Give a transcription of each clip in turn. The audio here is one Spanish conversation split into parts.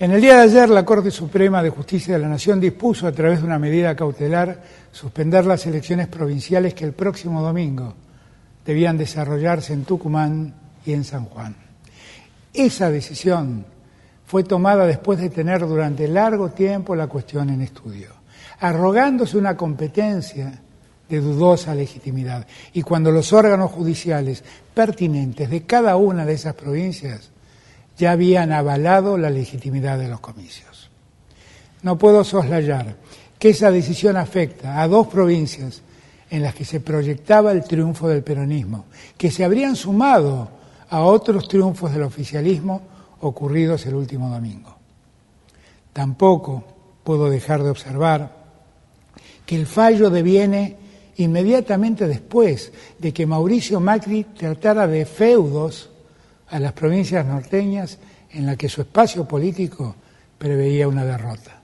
En el día de ayer, la Corte Suprema de Justicia de la Nación dispuso, a través de una medida cautelar, suspender las elecciones provinciales que el próximo domingo debían desarrollarse en Tucumán y en San Juan. Esa decisión fue tomada después de tener durante largo tiempo la cuestión en estudio, arrogándose una competencia de dudosa legitimidad. Y cuando los órganos judiciales pertinentes de cada una de esas provincias ya habían avalado la legitimidad de los comicios. No puedo soslayar que esa decisión afecta a dos provincias en las que se proyectaba el triunfo del peronismo, que se habrían sumado a otros triunfos del oficialismo ocurridos el último domingo. Tampoco puedo dejar de observar que el fallo deviene inmediatamente después de que Mauricio Macri tratara de feudos a las provincias norteñas en las que su espacio político preveía una derrota.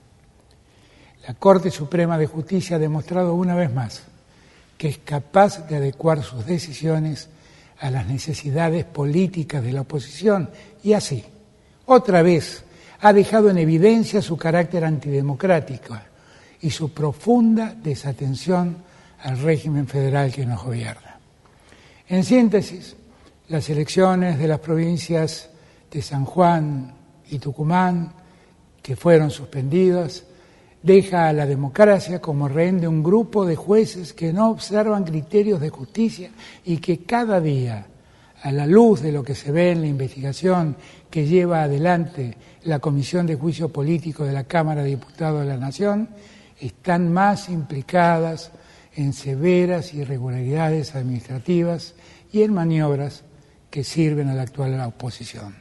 La Corte Suprema de Justicia ha demostrado una vez más que es capaz de adecuar sus decisiones a las necesidades políticas de la oposición y así, otra vez, ha dejado en evidencia su carácter antidemocrático y su profunda desatención al régimen federal que nos gobierna. En síntesis, las elecciones de las provincias de San Juan y Tucumán, que fueron suspendidas, deja a la democracia como rehén de un grupo de jueces que no observan criterios de justicia y que cada día, a la luz de lo que se ve en la investigación que lleva adelante la Comisión de Juicio Político de la Cámara de Diputados de la Nación, están más implicadas en severas irregularidades administrativas y en maniobras que sirven a la actual oposición.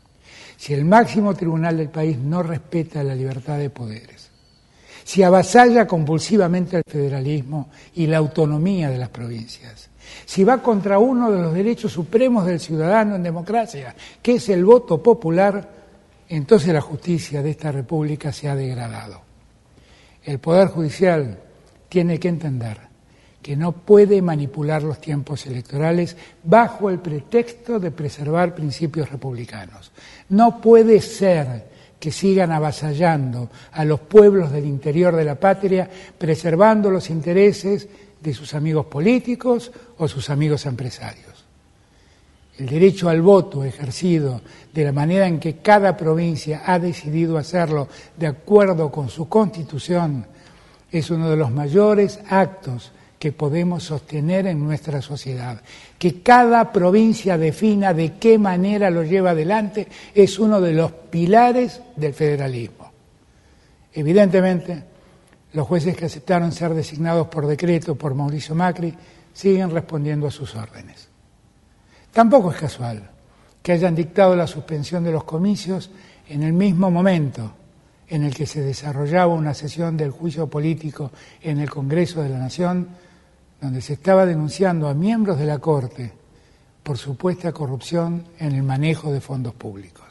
Si el máximo tribunal del país no respeta la libertad de poderes, si avasalla compulsivamente el federalismo y la autonomía de las provincias, si va contra uno de los derechos supremos del ciudadano en democracia, que es el voto popular, entonces la justicia de esta república se ha degradado. El Poder Judicial tiene que entender que no puede manipular los tiempos electorales bajo el pretexto de preservar principios republicanos. No puede ser que sigan avasallando a los pueblos del interior de la patria, preservando los intereses de sus amigos políticos o sus amigos empresarios. El derecho al voto ejercido de la manera en que cada provincia ha decidido hacerlo de acuerdo con su constitución es uno de los mayores actos que podemos sostener en nuestra sociedad. Que cada provincia defina de qué manera lo lleva adelante es uno de los pilares del federalismo. Evidentemente, los jueces que aceptaron ser designados por decreto por Mauricio Macri siguen respondiendo a sus órdenes. Tampoco es casual que hayan dictado la suspensión de los comicios en el mismo momento en el que se desarrollaba una sesión del juicio político en el Congreso de la Nación, donde se estaba denunciando a miembros de la Corte por supuesta corrupción en el manejo de fondos públicos.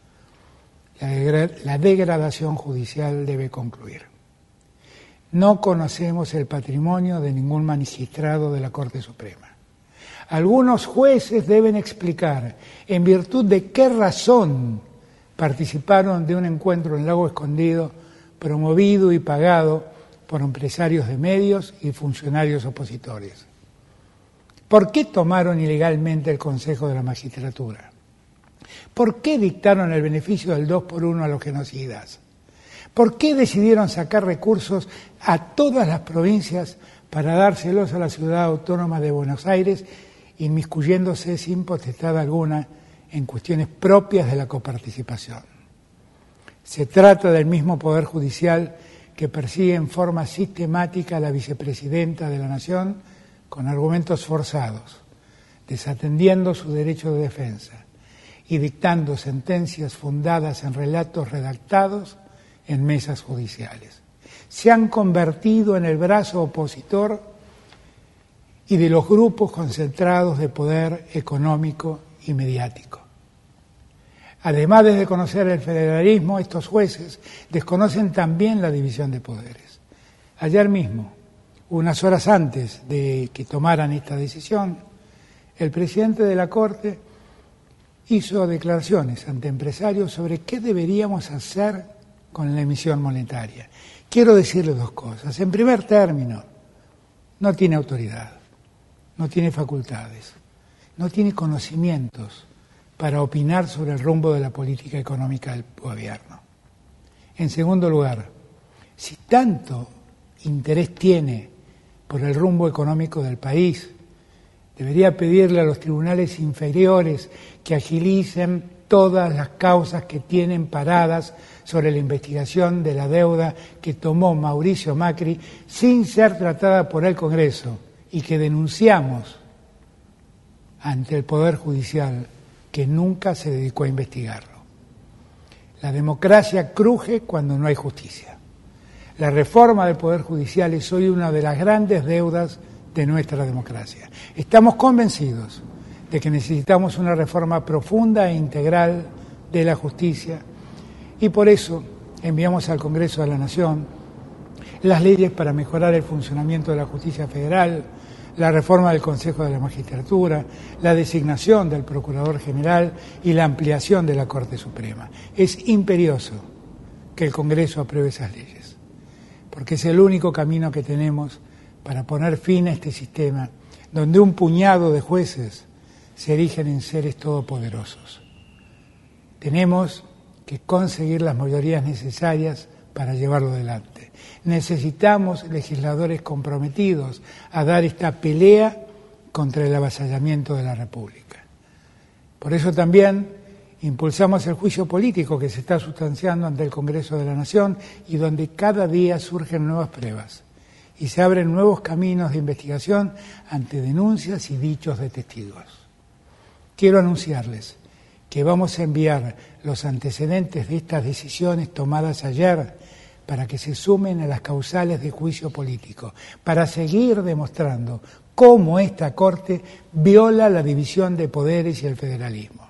La degradación judicial debe concluir. No conocemos el patrimonio de ningún magistrado de la Corte Suprema. Algunos jueces deben explicar en virtud de qué razón participaron de un encuentro en Lago Escondido promovido y pagado por empresarios de medios y funcionarios opositores. ¿Por qué tomaron ilegalmente el Consejo de la Magistratura? ¿Por qué dictaron el beneficio del 2x1 a los genocidas? ¿Por qué decidieron sacar recursos a todas las provincias para dárselos a la ciudad autónoma de Buenos Aires, inmiscuyéndose sin potestad alguna en cuestiones propias de la coparticipación? Se trata del mismo Poder Judicial que persigue en forma sistemática a la vicepresidenta de la Nación con argumentos forzados, desatendiendo su derecho de defensa y dictando sentencias fundadas en relatos redactados en mesas judiciales. Se han convertido en el brazo opositor y de los grupos concentrados de poder económico y mediático. Además de desconocer el federalismo, estos jueces desconocen también la división de poderes. Ayer mismo, unas horas antes de que tomaran esta decisión, el presidente de la Corte hizo declaraciones ante empresarios sobre qué deberíamos hacer con la emisión monetaria. Quiero decirle dos cosas. En primer término, no tiene autoridad, no tiene facultades, no tiene conocimientos para opinar sobre el rumbo de la política económica del gobierno. En segundo lugar, si tanto interés tiene por el rumbo económico del país, debería pedirle a los tribunales inferiores que agilicen todas las causas que tienen paradas sobre la investigación de la deuda que tomó Mauricio Macri sin ser tratada por el Congreso y que denunciamos ante el Poder Judicial, que nunca se dedicó a investigarlo. La democracia cruje cuando no hay justicia. La reforma del Poder Judicial es hoy una de las grandes deudas de nuestra democracia. Estamos convencidos de que necesitamos una reforma profunda e integral de la justicia y por eso enviamos al Congreso de la Nación las leyes para mejorar el funcionamiento de la justicia federal, la reforma del Consejo de la Magistratura, la designación del Procurador General y la ampliación de la Corte Suprema. Es imperioso que el Congreso apruebe esas leyes, porque es el único camino que tenemos para poner fin a este sistema donde un puñado de jueces se erigen en seres todopoderosos. Tenemos que conseguir las mayorías necesarias para llevarlo adelante. Necesitamos legisladores comprometidos a dar esta pelea contra el avasallamiento de la República. Por eso también impulsamos el juicio político que se está sustanciando ante el Congreso de la Nación y donde cada día surgen nuevas pruebas y se abren nuevos caminos de investigación ante denuncias y dichos de testigos. Quiero anunciarles que vamos a enviar los antecedentes de estas decisiones tomadas ayer para que se sumen a las causales de juicio político, para seguir demostrando cómo esta Corte viola la división de poderes y el federalismo.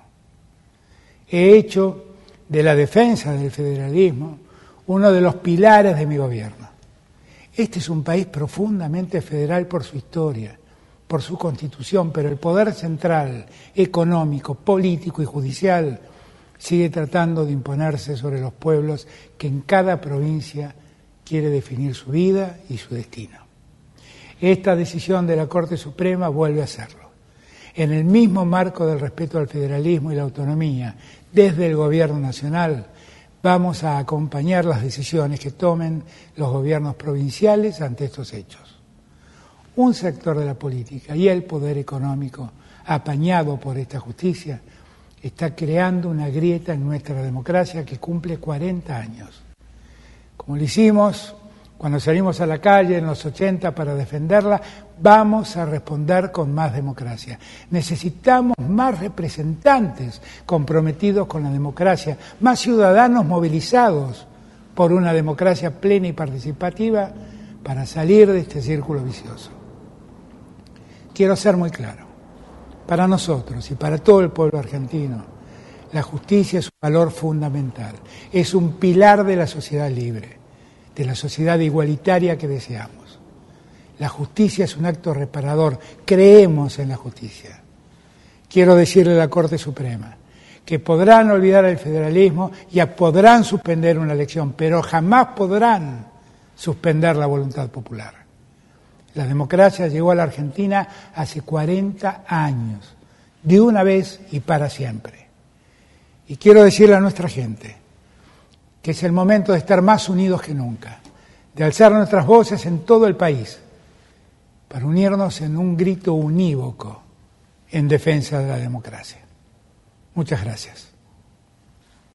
He hecho de la defensa del federalismo uno de los pilares de mi gobierno. Este es un país profundamente federal por su historia, por su constitución, pero el poder central, económico, político y judicial sigue tratando de imponerse sobre los pueblos que en cada provincia quiere definir su vida y su destino. Esta decisión de la Corte Suprema vuelve a hacerlo. En el mismo marco del respeto al federalismo y la autonomía, desde el Gobierno Nacional, vamos a acompañar las decisiones que tomen los gobiernos provinciales ante estos hechos. Un sector de la política y el poder económico, apañado por esta justicia, está creando una grieta en nuestra democracia que cumple 40 años. Como lo hicimos cuando salimos a la calle en los 80 para defenderla, vamos a responder con más democracia. Necesitamos más representantes comprometidos con la democracia, más ciudadanos movilizados por una democracia plena y participativa para salir de este círculo vicioso. Quiero ser muy claro. Para nosotros y para todo el pueblo argentino, la justicia es un valor fundamental, es un pilar de la sociedad libre, de la sociedad igualitaria que deseamos. La justicia es un acto reparador, creemos en la justicia. Quiero decirle a la Corte Suprema que podrán olvidar el federalismo y podrán suspender una elección, pero jamás podrán suspender la voluntad popular. La democracia llegó a la Argentina hace 40 años, de una vez y para siempre. Y quiero decirle a nuestra gente que es el momento de estar más unidos que nunca, de alzar nuestras voces en todo el país, para unirnos en un grito unívoco en defensa de la democracia. Muchas gracias.